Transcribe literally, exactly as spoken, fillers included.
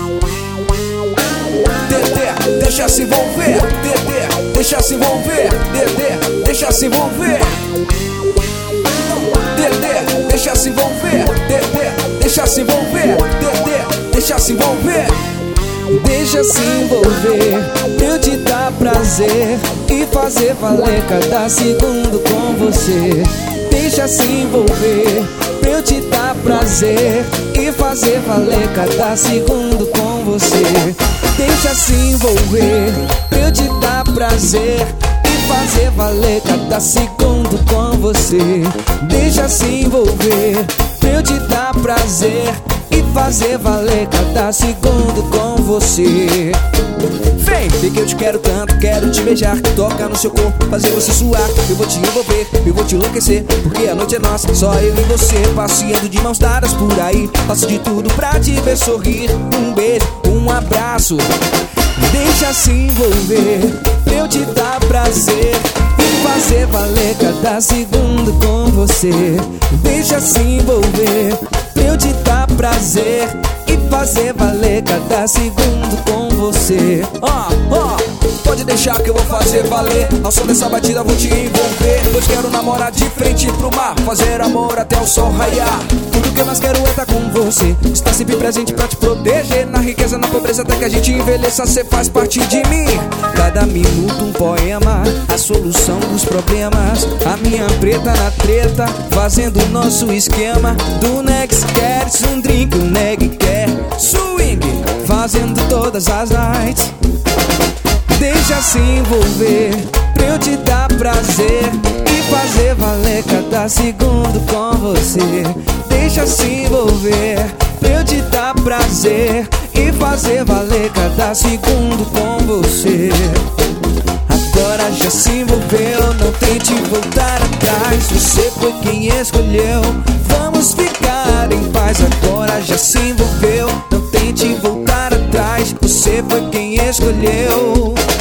Dedê, deixa se envolver. Dedê, deixa se envolver. Dedê, deixa se envolver. Dedê, deixa se envolver. Dedê, deixa se envolver. Dedê, deixa se envolver. Deixa se envolver, eu te dar prazer e fazer valer cada segundo com você. Deixa se envolver, eu te dar prazer e fazer valer cada segundo com você. Deixa se envolver, eu te dar prazer e fazer valer cada segundo com você. Deixa se envolver, eu te dar prazer e fazer valer cada segundo com você. Vem, vem que eu te quero tanto, quero te beijar, tocar no seu corpo, fazer você suar. Eu vou te envolver, eu vou te enlouquecer, porque a noite é nossa, só eu e você, passeando de mãos dadas por aí. Faço de tudo pra te ver sorrir, um beijo, um abraço. Deixa se envolver, eu te dar prazer e fazer valer cada segundo com você. Deixa se envolver, eu te dar prazer e fazer valer cada segundo com você. Ó, ó, pode deixar que eu vou fazer valer. Ao som dessa batida vou te envolver, pois quero namorar de frente pro mar, fazer amor até o sol raiar. Tudo que eu mais quero é estar com você, estar sempre presente pra te proteger. Na riqueza, na pobreza, até que a gente envelheça, cê faz parte de mim. Cada minuto um poema, a solução dos problemas. A minha preta na treta, fazendo o nosso esquema. Do next queres um drink, o neg quer swing, fazendo todas as nights. Deixa se envolver, pra eu te dar prazer e fazer valer cada segundo com você. Deixa se envolver, pra eu te dar prazer e fazer valer cada segundo com você. Agora já se envolveu, não tente voltar atrás. Você foi quem escolheu, vamos ficar em paz. Agora já se envolveu, não tente voltar atrás. Você foi quem escolheu.